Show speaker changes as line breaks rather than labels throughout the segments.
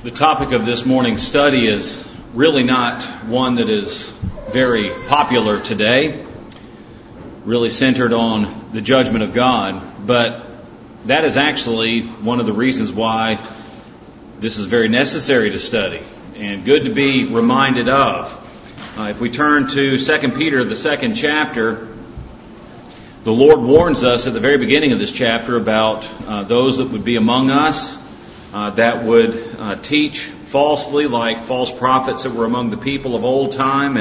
The topic of this morning's study is really not one that is very popular today, really centered on the judgment of God, but that is actually one of the reasons why this is very necessary to study and good to be reminded of. If we turn to 2 Peter, the second chapter, the Lord warns us at the very beginning of this chapter about those that would be among us that would teach falsely, like false prophets that were among the people of old time,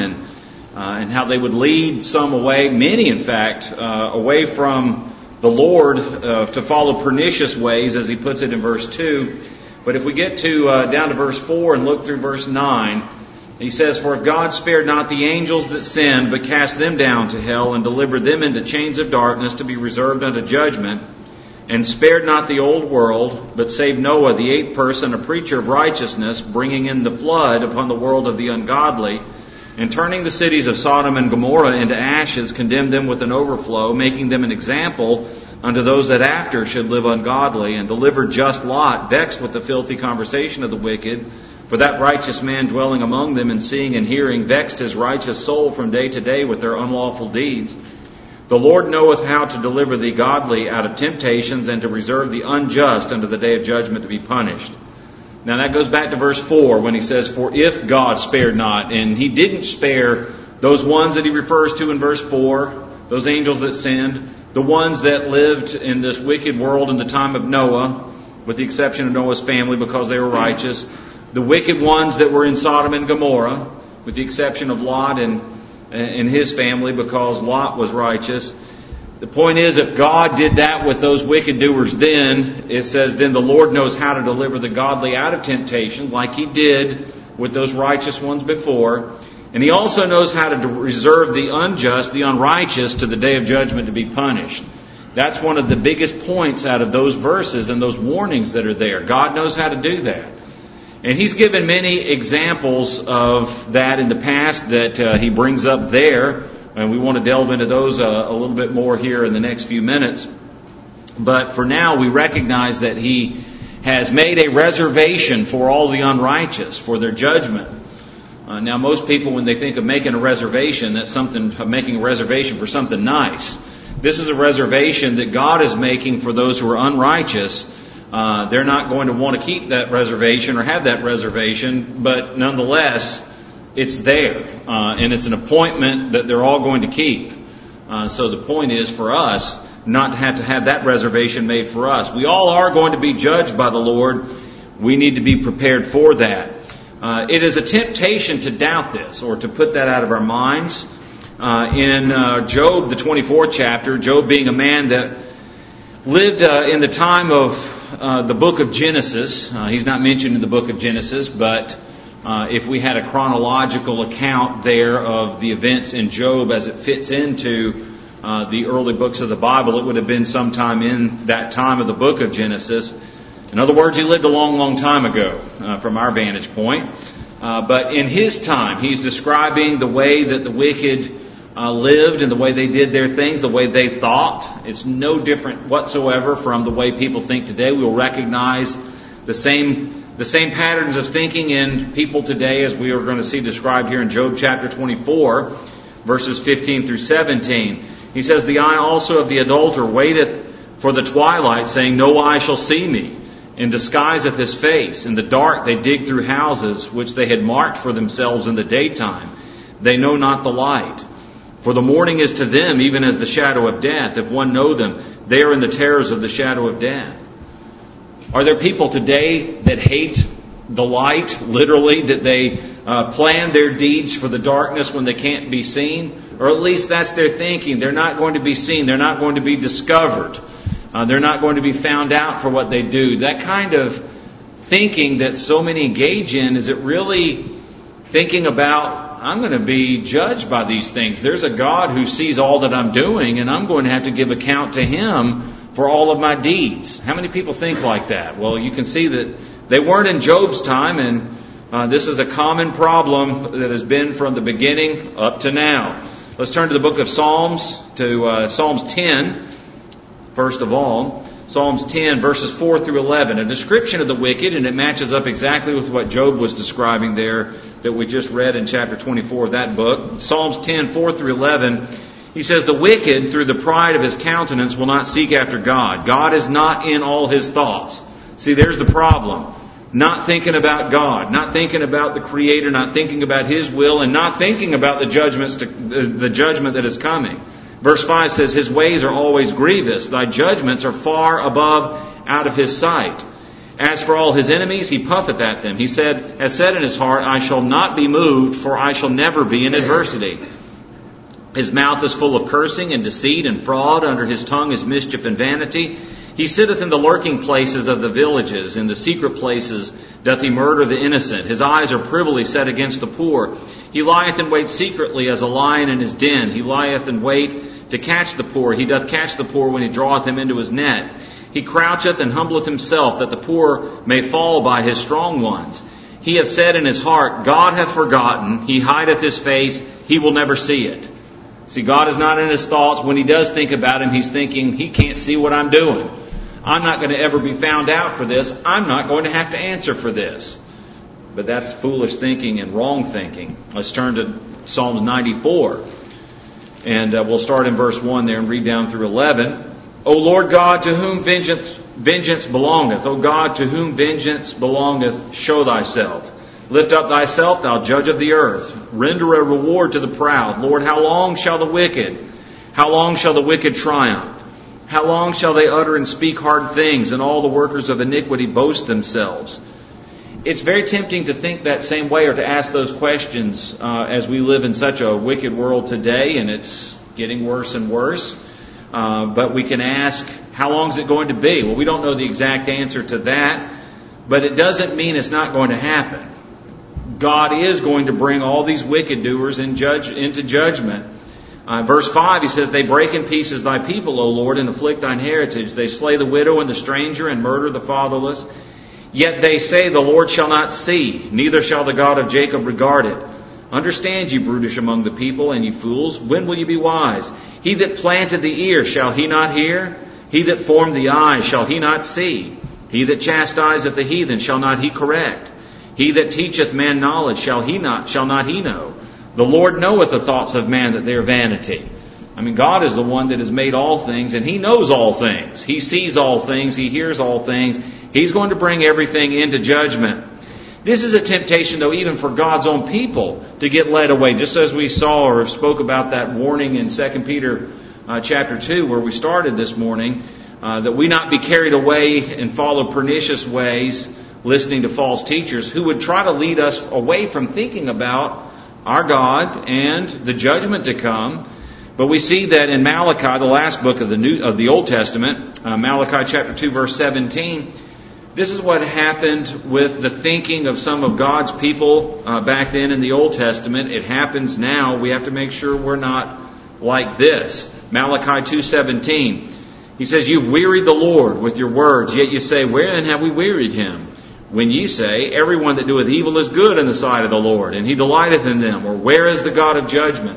and how they would lead some away, many in fact, away from the Lord to follow pernicious ways, as he puts it in verse 2. But if we get to down to verse 4 and look through verse 9, he says, "For if God spared not the angels that sinned, but cast them down to hell, and delivered them into chains of darkness to be reserved unto judgment, and spared not the old world, but saved Noah, the eighth person, a preacher of righteousness, bringing in the flood upon the world of the ungodly, and turning the cities of Sodom and Gomorrah into ashes, condemned them with an overflow, making them an example unto those that after should live ungodly, and delivered just Lot, vexed with the filthy conversation of the wicked, for that righteous man dwelling among them, and seeing and hearing, vexed his righteous soul from day to day with their unlawful deeds. The Lord knoweth how to deliver the godly out of temptations, and to reserve the unjust unto the day of judgment to be punished." Now that goes back to verse 4 when he says, "For if God spared not," and he didn't spare those ones that he refers to in verse 4, those angels that sinned, the ones that lived in this wicked world in the time of Noah, with the exception of Noah's family because they were righteous, the wicked ones that were in Sodom and Gomorrah, with the exception of Lot and his family because Lot was righteous. The point is, if God did that with those wicked doers then, it says, then the Lord knows how to deliver the godly out of temptation, like he did with those righteous ones before. And he also knows how to reserve the unjust, the unrighteous, to the day of judgment to be punished. That's one of the biggest points out of those verses and those warnings that are there. God knows how to do that. And he's given many examples of that in the past that he brings up there. And we want to delve into those a little bit more here in the next few minutes. But for now, we recognize that he has made a reservation for all the unrighteous, for their judgment. Now, most people, when they think of making a reservation, that's something, making a reservation for something nice. This is a reservation that God is making for those who are unrighteous. They're not going to want to keep that reservation or have that reservation, but nonetheless, it's there. And it's an appointment that they're all going to keep. So the point is for us not to have that reservation made for us. We all are going to be judged by the Lord. We need to be prepared for that. It is a temptation to doubt this or to put that out of our minds. In Job, the 24th chapter, Job being a man that lived in the time of the book of Genesis. He's not mentioned in the book of Genesis, but if we had a chronological account there of the events in Job as it fits into the early books of the Bible, it would have been sometime in that time of the book of Genesis. In other words, he lived a long, long time ago from our vantage point. But in his time, he's describing the way that the wicked lived and the way they did their things, the way they thought. It's no different whatsoever from the way people think today. We'll recognize the same patterns of thinking in people today as we are going to see described here in Job chapter 24, verses 15 through 17. He says, "The eye also of the adulterer waiteth for the twilight, saying, No eye shall see me, and disguiseth his face. In the dark they dig through houses, which they had marked for themselves in the daytime. They know not the light. For the morning is to them even as the shadow of death. If one know them, they are in the terrors of the shadow of death." Are there people today that hate the light, literally, that they plan their deeds for the darkness when they can't be seen? Or at least that's their thinking. They're not going to be seen. They're not going to be discovered. They're not going to be found out for what they do. That kind of thinking that so many engage in, is it really thinking about, I'm going to be judged by these things. There's a God who sees all that I'm doing, and I'm going to have to give account to Him for all of my deeds. How many people think like that? Well, you can see that they weren't in Job's time, and this is a common problem that has been from the beginning up to now. Let's turn to the book of Psalms, to Psalms 10, first of all. Psalms 10, verses 4 through 11, a description of the wicked, and it matches up exactly with what Job was describing there that we just read in chapter 24 of that book. Psalms 10, 4 through 11, he says, "The wicked, through the pride of his countenance, will not seek after God. God is not in all his thoughts." See, there's the problem. Not thinking about God, not thinking about the Creator, not thinking about His will, and not thinking about the judgment that is coming. Verse 5 says, "His ways are always grievous. Thy judgments are far above out of His sight. As for all His enemies, He puffeth at them. He has said in His heart, I shall not be moved, for I shall never be in adversity. His mouth is full of cursing and deceit and fraud. Under His tongue is mischief and vanity. He sitteth in the lurking places of the villages. In the secret places doth He murder the innocent. His eyes are privily set against the poor. He lieth in wait secretly as a lion in his den. He lieth in wait to catch the poor. He doth catch the poor when he draweth him into his net. He croucheth and humbleth himself, that the poor may fall by his strong ones. He hath said in his heart, God hath forgotten. He hideth his face. He will never see it." See, God is not in his thoughts. When he does think about him, he's thinking, he can't see what I'm doing. I'm not going to ever be found out for this. I'm not going to have to answer for this. But that's foolish thinking and wrong thinking. Let's turn to Psalms 94. And we'll start in verse 1 there and read down through 11. "O Lord God, to whom vengeance belongeth, O God, to whom vengeance belongeth, show thyself. Lift up thyself, thou judge of the earth. Render a reward to the proud. Lord, how long shall the wicked triumph? How long shall they utter and speak hard things, and all the workers of iniquity boast themselves?" It's very tempting to think that same way or to ask those questions as we live in such a wicked world today, and it's getting worse and worse. But we can ask, how long is it going to be? Well, we don't know the exact answer to that, but it doesn't mean it's not going to happen. God is going to bring all these wicked doers into judgment. Verse 5, he says, "They break in pieces thy people, O Lord, and afflict thine heritage. They slay the widow and the stranger, and murder the fatherless. Yet they say, the Lord shall not see, neither shall the God of Jacob regard it. Understand, ye brutish among the people, and ye fools, when will ye be wise? He that planted the ear, shall he not hear? He that formed the eyes, shall he not see? He that chastiseth the heathen, shall not he correct? He that teacheth man knowledge, shall not he know? The Lord knoweth the thoughts of man, that they are vanity." I mean, God is the one that has made all things, and He knows all things. He sees all things. He hears all things. He's going to bring everything into judgment. This is a temptation, though, even for God's own people to get led away. Just as we saw or spoke about that warning in 2 Peter chapter 2, where we started this morning, that we not be carried away and follow pernicious ways, listening to false teachers who would try to lead us away from thinking about our God and the judgment to come. But we see that in Malachi, the last book of the Old Testament, Malachi chapter 2, verse 17, this is what happened with the thinking of some of God's people back then in the Old Testament. It happens now. We have to make sure we're not like this. Malachi 2:17, he says, "You've wearied the Lord with your words, yet you say, wherein have we wearied Him? When ye say, everyone that doeth evil is good in the sight of the Lord, and He delighteth in them. Or where is the God of judgment?"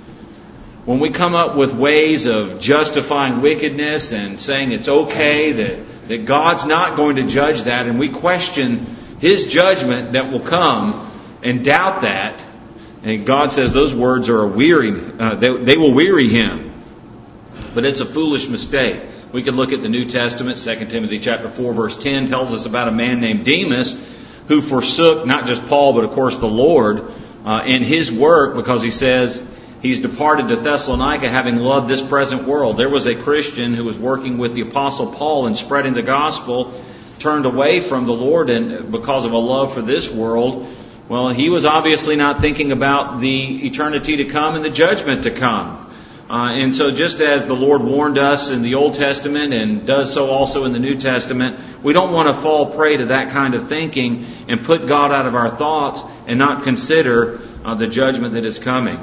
When we come up with ways of justifying wickedness and saying it's okay, that God's not going to judge that, and we question His judgment that will come and doubt that, and God says those words are they will weary Him. But it's a foolish mistake. We could look at the New Testament. 2 Timothy chapter 4, verse 10 tells us about a man named Demas who forsook not just Paul, but of course the Lord in his work, because he says he's departed to Thessalonica having loved this present world. There was a Christian who was working with the Apostle Paul and spreading the gospel, turned away from the Lord and because of a love for this world. Well, he was obviously not thinking about the eternity to come and the judgment to come. And so just as the Lord warned us in the Old Testament and does so also in the New Testament, we don't want to fall prey to that kind of thinking and put God out of our thoughts and not consider the judgment that is coming.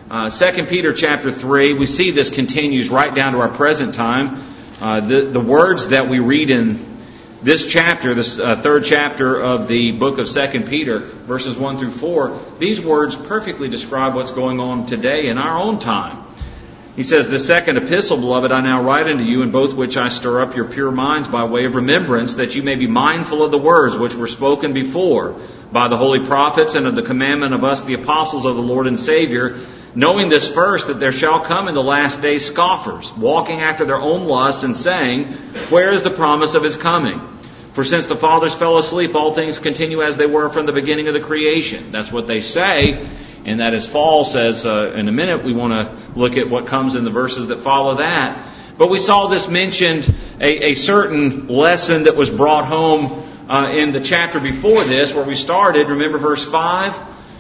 2 Peter chapter 3, we see this continues right down to our present time. The words that we read in this chapter, this third chapter of the book of 2 Peter, verses 1 through 4, these words perfectly describe what's going on today in our own time. He says, "The second epistle, beloved, I now write unto you, in both which I stir up your pure minds by way of remembrance, that you may be mindful of the words which were spoken before by the holy prophets, and of the commandment of us, the apostles of the Lord and Savior, knowing this first, that there shall come in the last days scoffers, walking after their own lusts, and saying, Where is the promise of his coming? For since the fathers fell asleep, all things continue as they were from the beginning of the creation." That's what they say, and that is false. As in a minute we want to look at what comes in the verses that follow that. But we saw this mentioned, a certain lesson that was brought home in the chapter before this, where we started. Remember verse 5?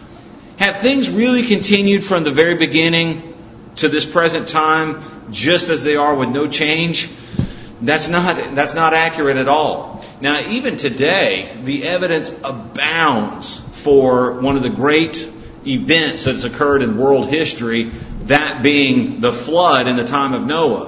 Have things really continued from the very beginning to this present time, just as they are with no change? That's not accurate at all. Now, even today, the evidence abounds for one of the great events that's occurred in world history, that being the flood in the time of Noah.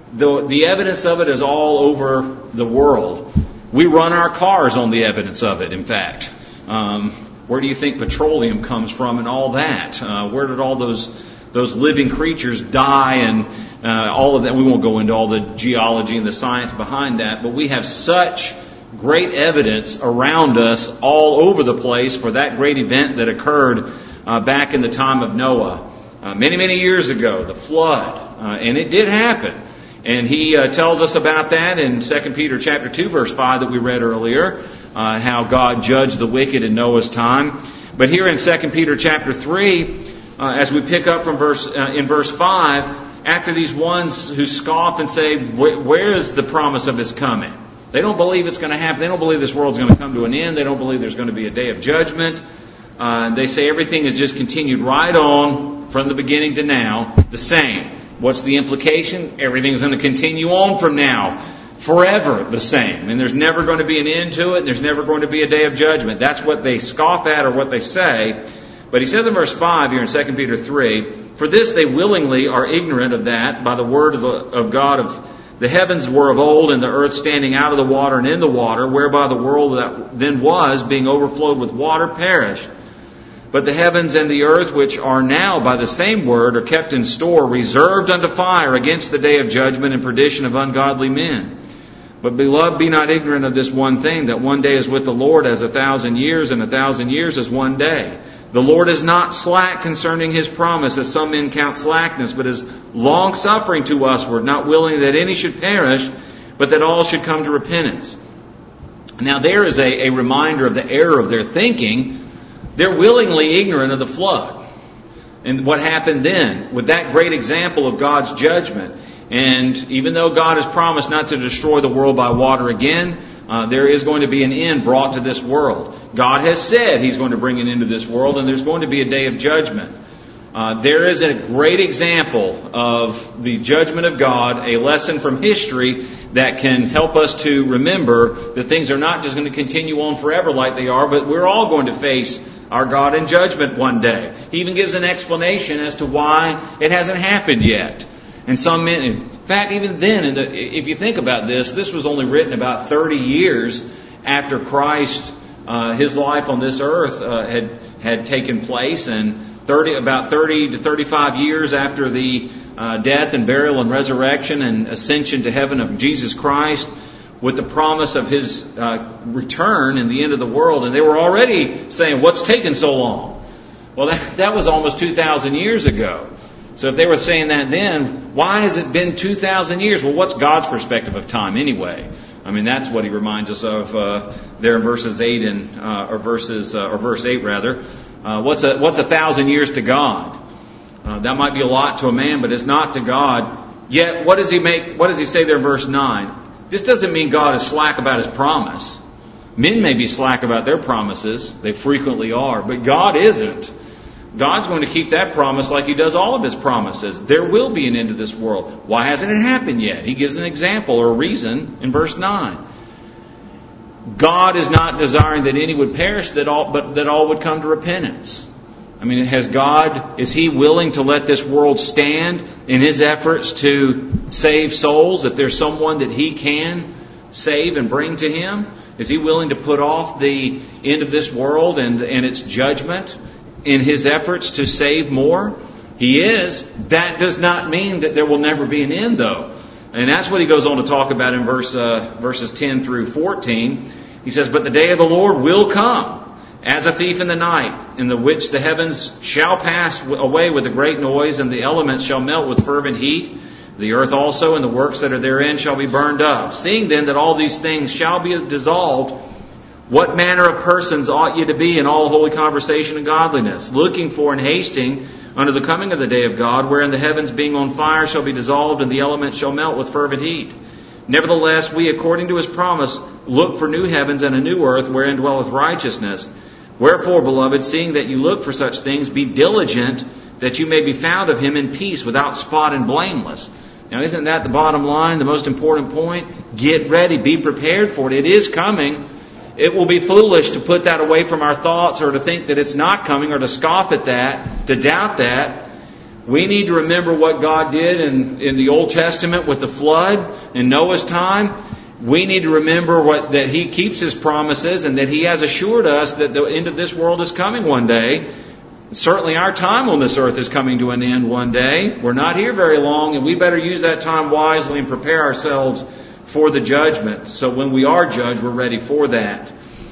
The evidence of it is all over the world. We run our cars on the evidence of it, in fact. Where do you think petroleum comes from and all that? Where did all those living creatures die and all of that? We won't go into all the geology and the science behind that, but we have such great evidence around us all over the place for that great event that occurred back in the time of Noah. Many, many years ago, the flood. And it did happen. And he tells us about that in 2 Peter chapter 2, verse 5 that we read earlier, how God judged the wicked in Noah's time. But here in 2 Peter chapter 3, as we pick up from in verse 5, after these ones who scoff and say, where is the promise of his coming? They don't believe it's going to happen. They don't believe this world's going to come to an end. They don't believe there's going to be a day of judgment. They say everything has just continued right on from the beginning to now, the same. What's the implication? Everything's going to continue on from now, forever the same. And there's never going to be an end to it, and there's never going to be a day of judgment. That's what they scoff at or what they say. But he says in verse 5 here in 2 Peter 3, "For this they willingly are ignorant of that, by the word of God of the heavens were of old, and the earth standing out of the water and in the water, whereby the world that then was, being overflowed with water, perished. But the heavens and the earth, which are now by the same word, are kept in store, reserved unto fire against the day of judgment and perdition of ungodly men. But beloved, be not ignorant of this one thing, that one day is with the Lord as 1,000 years, and 1,000 years as one day. The Lord is not slack concerning his promise, as some men count slackness, but is long-suffering to usward, not willing that any should perish, but that all should come to repentance." Now there is a reminder of the error of their thinking. They're willingly ignorant of the flood and what happened then with that great example of God's judgment. And even though God has promised not to destroy the world by water again, there is going to be an end brought to this world. God has said he's going to bring an end to this world, and there's going to be a day of judgment. There is a great example of the judgment of God, a lesson from history that can help us to remember that things are not just going to continue on forever like they are, but we're all going to face our God in judgment one day. He even gives an explanation as to why it hasn't happened yet. And some men, in fact, even then, if you think about this, this was only written about 30 years after Christ, his life on this earth had taken place, and about 30 to 35 years after the death and burial and resurrection and ascension to heaven of Jesus Christ, with the promise of his return and the end of the world. And they were already saying, what's taken so long? Well, that was almost 2,000 years ago. So if they were saying that then, why has it been 2,000 years? Well, what's God's perspective of time anyway? I mean, that's what he reminds us of there in verses 8 or verse 8 rather. What's 1,000 years to God? That might be a lot to a man, but it's not to God. Yet, what does he say there in verse 9? This doesn't mean God is slack about his promise. Men may be slack about their promises. They frequently are. But God isn't. God's going to keep that promise like he does all of his promises. There will be an end to this world. Why hasn't it happened yet? He gives an example or a reason in verse 9. God is not desiring that any would perish, but that all would come to repentance. I mean, is he willing to let this world stand in his efforts to save souls? If there's someone that he can save and bring to him, is he willing to put off the end of this world and its judgment in his efforts to save more? He is. That does not mean that there will never be an end, though. And that's what he goes on to talk about in verses 10 through 14. He says, "But the day of the Lord will come as a thief in the night, in the which the heavens shall pass away with a great noise, and the elements shall melt with fervent heat. The earth also and the works that are therein shall be burned up. Seeing then that all these things shall be dissolved, what manner of persons ought ye to be in all holy conversation and godliness, looking for and hasting unto the coming of the day of God, wherein the heavens being on fire shall be dissolved, and the elements shall melt with fervent heat? Nevertheless, we, according to his promise, look for new heavens and a new earth, wherein dwelleth righteousness. Wherefore, beloved, seeing that you look for such things, be diligent that you may be found of him in peace, without spot and blameless." Now, isn't that the bottom line, the most important point? Get ready, be prepared for it. It is coming. It will be foolish to put that away from our thoughts, or to think that it's not coming, or to scoff at that, to doubt that. We need to remember what God did in the Old Testament with the flood in Noah's time. We need to remember that He keeps His promises, and that He has assured us that the end of this world is coming one day. Certainly our time on this earth is coming to an end one day. We're not here very long, and we better use that time wisely and prepare ourselves for the judgment. So when we are judged, we're ready for that.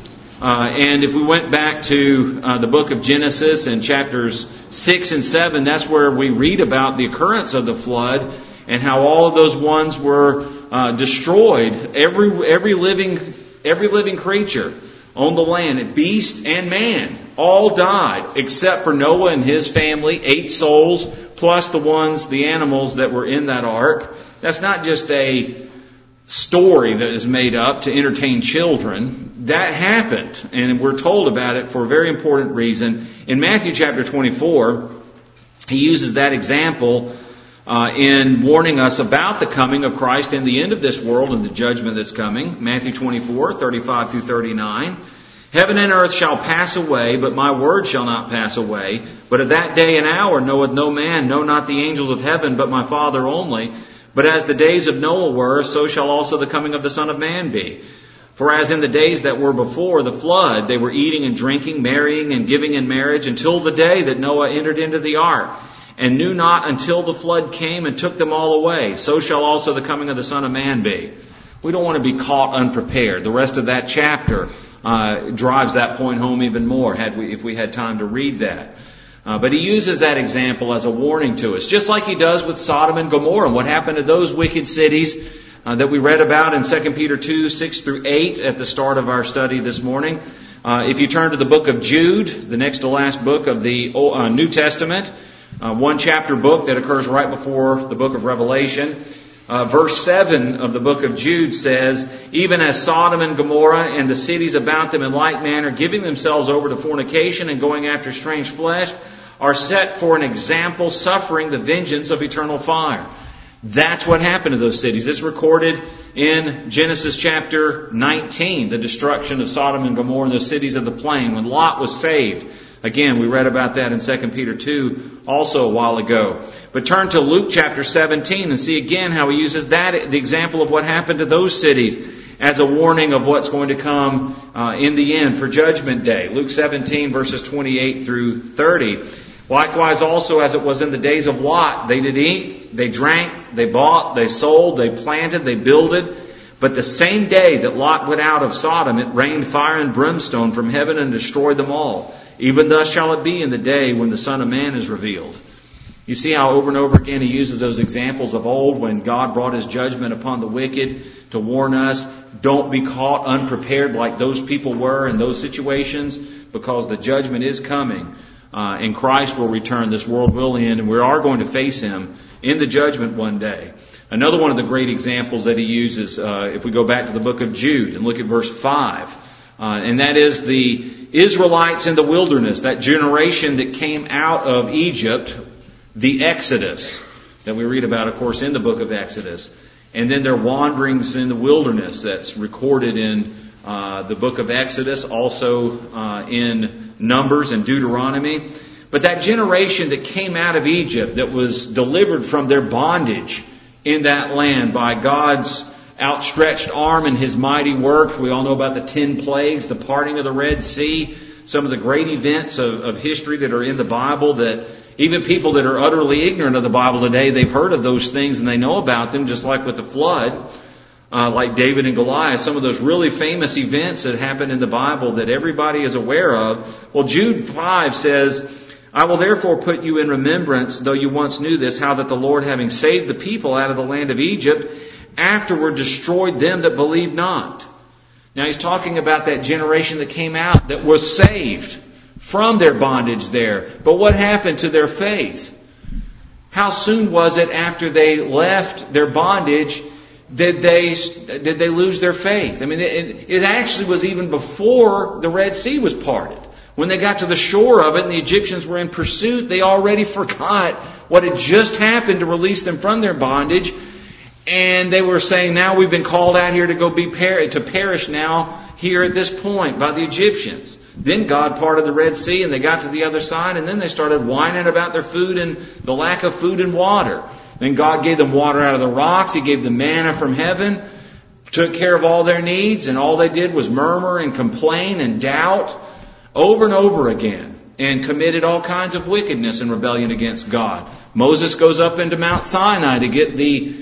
And if we went back to the book of Genesis in chapters 6 and 7, that's where we read about the occurrence of the flood and how all of those ones were destroyed. Every living creature on the land, beast and man, all died except for Noah and his family, 8 souls, plus the animals that were in that ark. That's not just a story that is made up to entertain children. That happened, and we're told about it for a very important reason. In Matthew chapter 24, he uses that example in warning us about the coming of Christ and the end of this world and the judgment that's coming. Matthew 24, 35 through 39. "Heaven and earth shall pass away, but my word shall not pass away. But of that day and hour knoweth no man, no, not the angels of heaven, but my Father only. But as the days of Noah were, so shall also the coming of the Son of Man be. For as in the days that were before the flood, they were eating and drinking, marrying and giving in marriage, until the day that Noah entered into the ark, and knew not until the flood came and took them all away. So shall also the coming of the Son of Man be." We don't want to be caught unprepared. The rest of that chapter drives that point home even more, if we had time to read that. But he uses that example as a warning to us, just like he does with Sodom and Gomorrah. What happened to those wicked cities that we read about in 2 Peter 2, 6 through 8 at the start of our study this morning. If you turn to the book of Jude, the next to last book of the New Testament, one chapter book that occurs right before the book of Revelation, verse 7 of the book of Jude says, "Even as Sodom and Gomorrah and the cities about them in like manner, giving themselves over to fornication and going after strange flesh, are set for an example, suffering the vengeance of eternal fire." That's what happened to those cities. It's recorded in Genesis chapter 19, the destruction of Sodom and Gomorrah and those cities of the plain, when Lot was saved. Again, we read about that in 2 Peter 2 also a while ago. But turn to Luke chapter 17 and see again how he uses that, the example of what happened to those cities, as a warning of what's going to come in the end for Judgment Day. Luke 17 verses 28 through 30. "Likewise also as it was in the days of Lot, they did eat, they drank, they bought, they sold, they planted, they builded. But the same day that Lot went out of Sodom, it rained fire and brimstone from heaven and destroyed them all. Even thus shall it be in the day when the Son of Man is revealed." You see how over and over again he uses those examples of old when God brought His judgment upon the wicked to warn us, don't be caught unprepared like those people were in those situations, because the judgment is coming. And Christ will return. This world will end, and we are going to face Him in the judgment one day. Another one of the great examples that he uses, if we go back to the book of Jude and look at verse 5, and that is the Israelites in the wilderness, that generation that came out of Egypt, the Exodus, that we read about, of course, in the book of Exodus. And then their wanderings in the wilderness, that's recorded in the book of Exodus, also in Numbers and Deuteronomy. But that generation that came out of Egypt, that was delivered from their bondage in that land by God's outstretched arm and His mighty work. We all know about the 10 plagues, the parting of the Red Sea, some of the great events of history that are in the Bible that even people that are utterly ignorant of the Bible today, they've heard of those things and they know about them, just like with the flood, like David and Goliath, some of those really famous events that happened in the Bible that everybody is aware of. Well, Jude 5 says, I will therefore put you in remembrance, though you once knew this, how that the Lord, having saved the people out of the land of Egypt, afterward destroyed them that believed not. Now he's talking about that generation that came out, that was saved from their bondage there. But what happened to their faith? How soon was it after they left their bondage did they lose their faith? I mean, it actually was even before the Red Sea was parted. When they got to the shore of it and the Egyptians were in pursuit, they already forgot what had just happened to release them from their bondage. And they were saying, now we've been called out here to go to perish now here at this point by the Egyptians. Then God parted the Red Sea and they got to the other side, and then they started whining about their food and the lack of food and water. Then God gave them water out of the rocks. He gave them manna from heaven, took care of all their needs, and all they did was murmur and complain and doubt over and over again, and committed all kinds of wickedness and rebellion against God. Moses goes up into Mount Sinai to get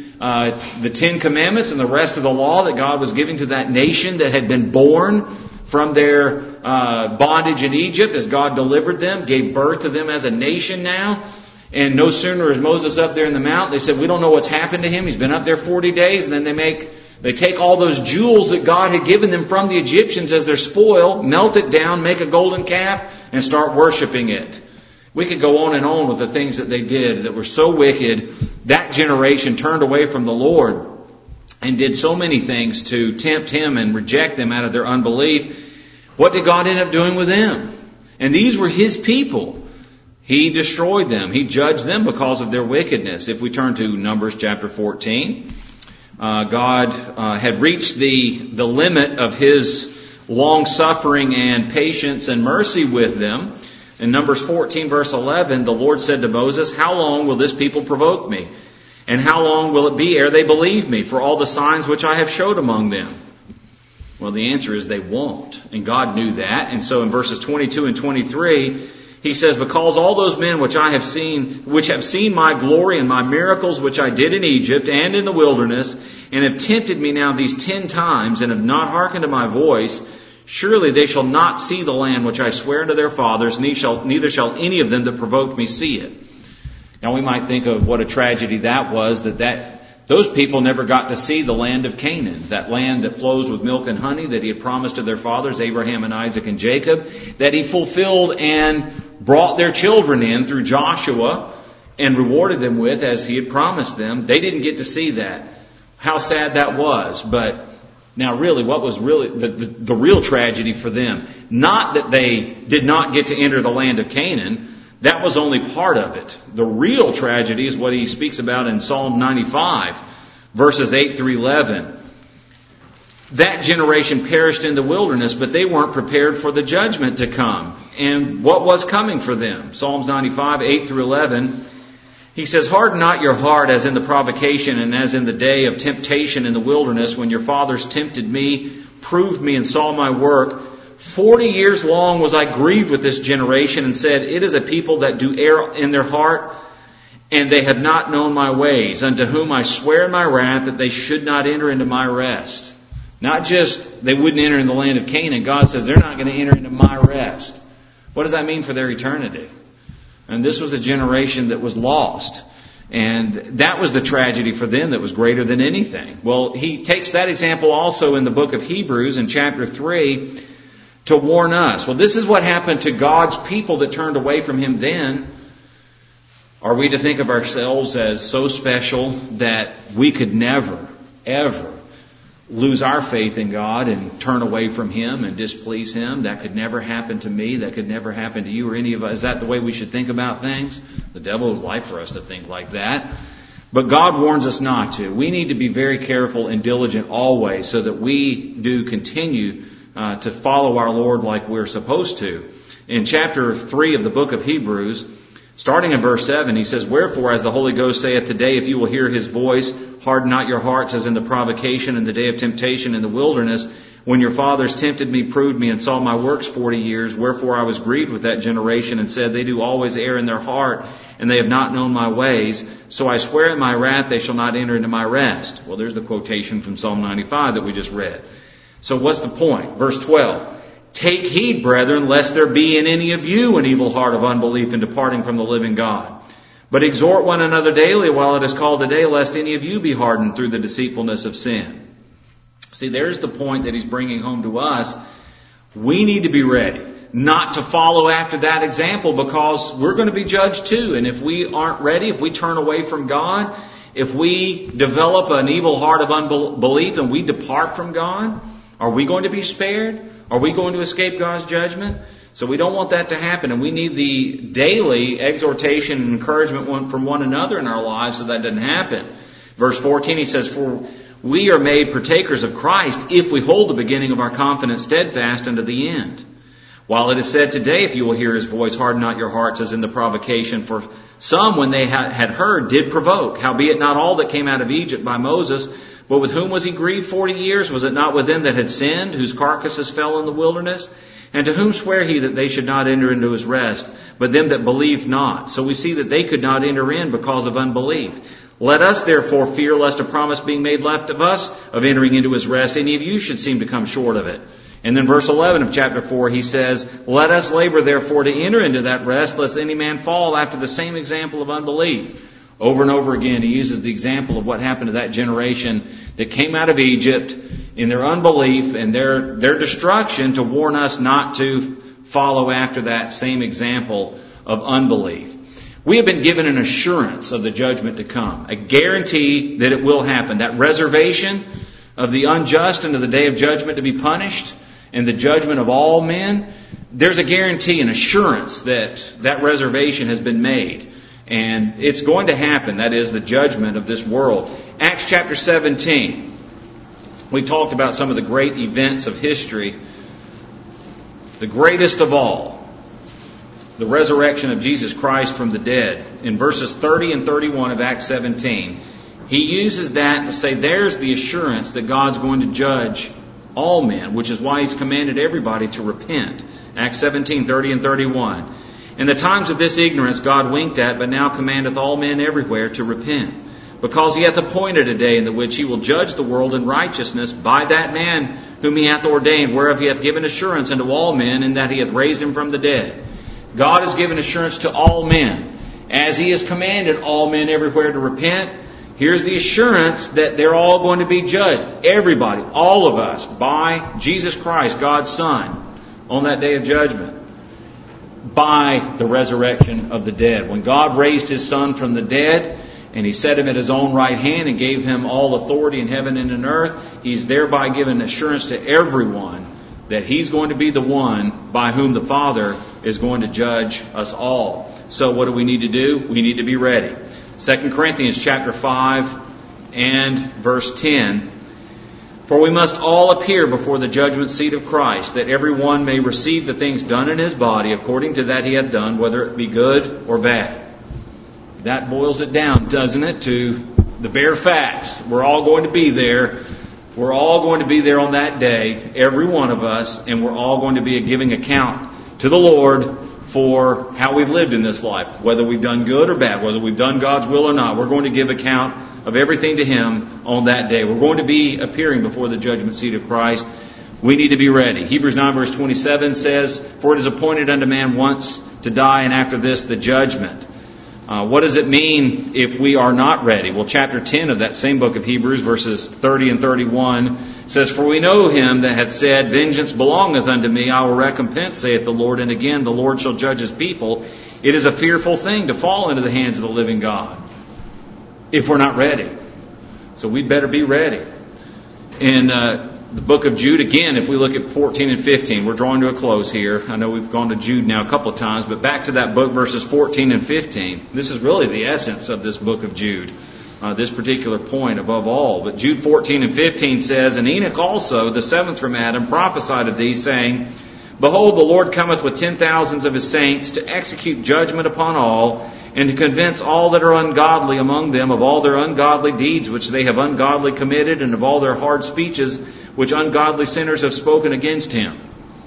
the Ten Commandments and the rest of the law that God was giving to that nation that had been born from their bondage in Egypt as God delivered them, gave birth to them as a nation now. And no sooner is Moses up there in the mountain, they said, we don't know what's happened to him. He's been up there 40 days. And then they take all those jewels that God had given them from the Egyptians as their spoil, melt it down, make a golden calf, and start worshiping it. We could go on and on with the things that they did that were so wicked. That generation turned away from the Lord and did so many things to tempt Him and reject them out of their unbelief. What did God end up doing with them? And these were His people. He destroyed them. He judged them because of their wickedness. If we turn to Numbers chapter 14, God had reached the limit of His long-suffering and patience and mercy with them. In Numbers 14 verse 11, the Lord said to Moses, how long will this people provoke me? And how long will it be ere they believe me for all the signs which I have showed among them? Well, the answer is they won't. And God knew that. And so in verses 22 and 23, He says, because all those men which have seen my glory and my miracles which I did in Egypt and in the wilderness, and have tempted me now these 10 times, and have not hearkened to my voice, surely they shall not see the land which I swear unto their fathers, neither shall any of them that provoked me see it. Now we might think of what a tragedy that was, that those people never got to see the land of Canaan, that land that flows with milk and honey that He had promised to their fathers, Abraham and Isaac and Jacob, that He fulfilled and brought their children in through Joshua and rewarded them with as He had promised them. They didn't get to see that. How sad that was. But now really, what was really the real tragedy for them? Not that they did not get to enter the land of Canaan. That was only part of it. The real tragedy is what he speaks about in Psalm 95, verses 8 through 11. That generation perished in the wilderness, but they weren't prepared for the judgment to come. And what was coming for them? Psalms 95, 8 through 11. He says, harden not your heart as in the provocation and as in the day of temptation in the wilderness, when your fathers tempted me, proved me, and saw my work. 40 years long was I grieved with this generation, and said, it is a people that do err in their heart, and they have not known my ways, unto whom I swear in my wrath that they should not enter into my rest. Not just they wouldn't enter in the land of Canaan. God says they're not going to enter into my rest. What does that mean for their eternity? And this was a generation that was lost. And that was the tragedy for them that was greater than anything. Well, he takes that example also in the book of Hebrews in chapter 3 to warn us. Well, this is what happened to God's people that turned away from Him then. Are we to think of ourselves as so special that we could never, ever lose our faith in God and turn away from Him and displease Him? That could never happen to me. That could never happen to you or any of us. Is that the way we should think about things? The devil would like for us to think like that. But God warns us not to. We need to be very careful and diligent always so that we do continue to follow our Lord like we're supposed to. In chapter 3 of the book of Hebrews, starting in verse 7, he says, wherefore, as the Holy Ghost saith today, if you will hear His voice, harden not your hearts as in the provocation in the day of temptation in the wilderness, When your fathers tempted me, proved me, and saw my works 40 years, wherefore I was grieved with that generation, and said, they do always err in their heart, and they have not known my ways. So I swear in my wrath, they shall not enter into my rest. Well, there's the quotation from Psalm 95 that we just read. So what's the point? Verse 12. Take heed, brethren, lest there be in any of you an evil heart of unbelief in departing from the living God. But exhort one another daily while it is called today, lest any of you be hardened through the deceitfulness of sin. See, there's the point that he's bringing home to us. We need to be ready not to follow after that example, because we're going to be judged too. And if we aren't ready, if we turn away from God, if we develop an evil heart of unbelief and we depart from God, are we going to be spared? Are we going to escape God's judgment? So we don't want that to happen, and we need the daily exhortation and encouragement from one another in our lives so that doesn't happen. Verse 14, he says, for we are made partakers of Christ if we hold the beginning of our confidence steadfast unto the end. While it is said today, if you will hear his voice, harden not your hearts as in the provocation. For some, when they had heard, did provoke. Howbeit not all that came out of Egypt by Moses. But with whom was he grieved 40 years? Was it not with them that had sinned, whose carcasses fell in the wilderness? And to whom sware he that they should not enter into his rest, but them that believed not? So we see that they could not enter in because of unbelief. Let us therefore fear lest a promise being made left of us of entering into his rest, any of you should seem to come short of it. And then verse 11 of chapter 4, he says, let us labor therefore to enter into that rest, lest any man fall after the same example of unbelief. Over and over again, he uses the example of what happened to that generation that came out of Egypt in their unbelief and their destruction to warn us not to follow after that same example of unbelief. We have been given an assurance of the judgment to come, a guarantee that it will happen. That reservation of the unjust unto the day of judgment to be punished and the judgment of all men, there's a guarantee, an assurance that that reservation has been made. And it's going to happen. That is the judgment of this world. Acts chapter 17. We talked about some of the great events of history. The greatest of all, the resurrection of Jesus Christ from the dead. In verses 30 and 31 of Acts 17, he uses that to say there's the assurance that God's going to judge all men, which is why he's commanded everybody to repent. Acts 17, 30 and 31. In the times of this ignorance God winked at, but now commandeth all men everywhere to repent. Because he hath appointed a day in the which he will judge the world in righteousness by that man whom he hath ordained, whereof he hath given assurance unto all men, in that he hath raised him from the dead. God has given assurance to all men. As he has commanded all men everywhere to repent, here's the assurance that they're all going to be judged. Everybody, all of us, by Jesus Christ, God's Son, on that day of judgment. By the resurrection of the dead. When God raised his Son from the dead, and he set him at his own right hand and gave him all authority in heaven and in earth, he's thereby given assurance to everyone that he's going to be the one by whom the Father is going to judge us all. So what do we need to do? We need to be ready. 2 Corinthians chapter 5 and verse 10. For we must all appear before the judgment seat of Christ, that every one may receive the things done in his body according to that he hath done, whether it be good or bad. That boils it down, doesn't it, to the bare facts. We're all going to be there. We're all going to be there on that day, every one of us, and we're all going to be giving account to the Lord for how we've lived in this life, whether we've done good or bad, whether we've done God's will or not. We're going to give account of everything to him on that day. We're going to be appearing before the judgment seat of Christ. We need to be ready. Hebrews 9 verse 27 says, for it is appointed unto man once to die, and after this the judgment. What does it mean if we are not ready? Well, chapter 10 of that same book of Hebrews, verses 30 and 31, says, for we know him that hath said, vengeance belongeth unto me, I will recompense, saith the Lord. And again, the Lord shall judge his people. It is a fearful thing to fall into the hands of the living God if we're not ready. So we'd better be ready. In the book of Jude, again, if we look at 14 and 15, we're drawing to a close here. I know we've gone to Jude now a couple of times, but back to that book, verses 14 and 15. This is really the essence of this book of Jude, this particular point above all. But Jude 14 and 15 says, and Enoch also, the seventh from Adam, prophesied of these, saying, behold, the Lord cometh with 10,000s of his saints to execute judgment upon all, and to convince all that are ungodly among them of all their ungodly deeds which they have ungodly committed, and of all their hard speeches which ungodly sinners have spoken against him.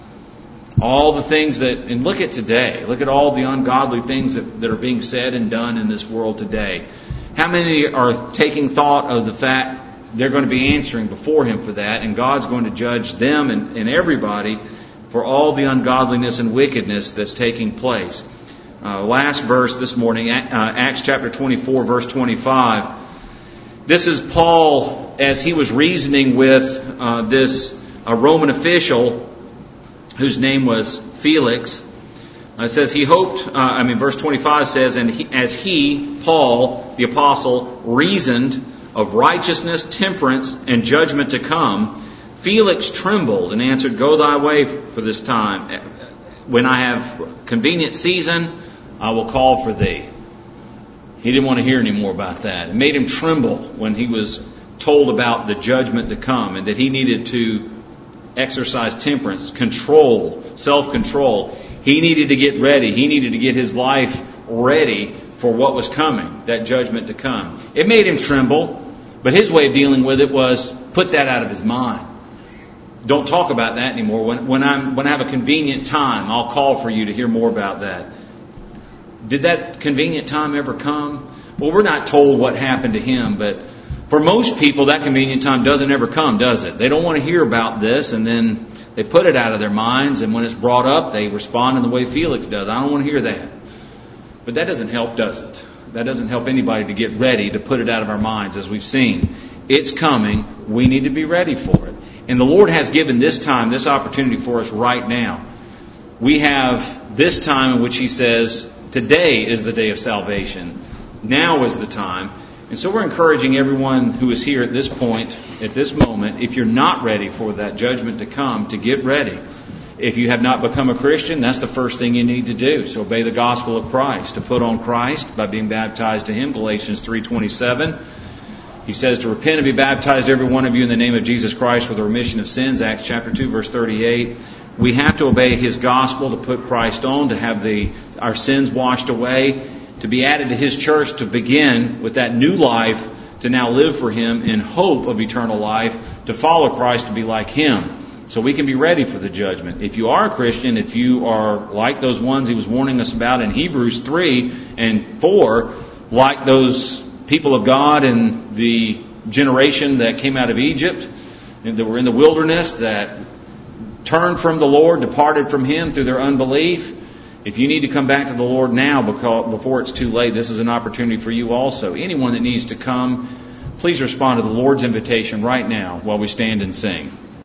All the things that, and look at today, look at all the ungodly things that are being said and done in this world today. How many are taking thought of the fact they're going to be answering before Him for that, and God's going to judge them and everybody for all the ungodliness and wickedness that's taking place. Last verse this morning, Acts chapter 24, verse 25. This is Paul as he was reasoning with this Roman official whose name was Felix. It says he hoped, verse 25 says, and as he, Paul, the apostle, reasoned of righteousness, temperance, and judgment to come, Felix trembled and answered, "Go thy way for this time. When I have convenient season, I will call for thee." He didn't want to hear any more about that. It made him tremble when he was told about the judgment to come and that he needed to exercise temperance, control, self-control. He needed to get ready. He needed to get his life ready for what was coming, that judgment to come. It made him tremble, but his way of dealing with it was put that out of his mind. Don't talk about that anymore. When I have a convenient time, I'll call for you to hear more about that. Did that convenient time ever come? Well, we're not told what happened to him, but for most people, that convenient time doesn't ever come, does it? They don't want to hear about this, and then they put it out of their minds, and when it's brought up, they respond in the way Felix does. I don't want to hear that. But that doesn't help, does it? That doesn't help anybody to get ready to put it out of our minds, as we've seen. It's coming. We need to be ready for it. And the Lord has given this time, this opportunity for us right now. We have this time in which He says, today is the day of salvation. Now is the time. And so we're encouraging everyone who is here at this point, at this moment, if you're not ready for that judgment to come, to get ready. If you have not become a Christian, that's the first thing you need to do. So obey the gospel of Christ, to put on Christ by being baptized to Him, Galatians 3:27. He says to repent and be baptized, every one of you, in the name of Jesus Christ for the remission of sins, Acts chapter 2, verse 38. We have to obey His gospel, to put Christ on, to have our sins washed away, to be added to His church, to begin with that new life, to now live for Him in hope of eternal life, to follow Christ, to be like Him. So we can be ready for the judgment. If you are a Christian, if you are like those ones He was warning us about in Hebrews 3 and 4, like those people of God in the generation that came out of Egypt, and that were in the wilderness, that turned from the Lord, departed from Him through their unbelief. If you need to come back to the Lord now before it's too late, this is an opportunity for you also. Anyone that needs to come, please respond to the Lord's invitation right now while we stand and sing.